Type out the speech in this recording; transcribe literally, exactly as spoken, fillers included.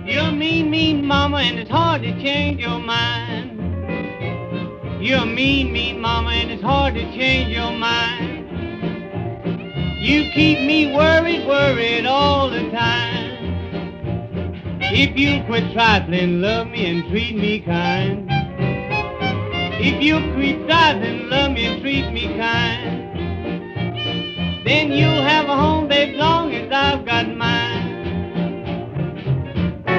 You're a mean, mean mama, and it's hard to change your mind. You're a mean, mean mama, and it's hard to change your mind. You keep me worried, worried all the time. If you quit trifling, love me and treat me kind. If you quit trifling, love me and treat me kind, then you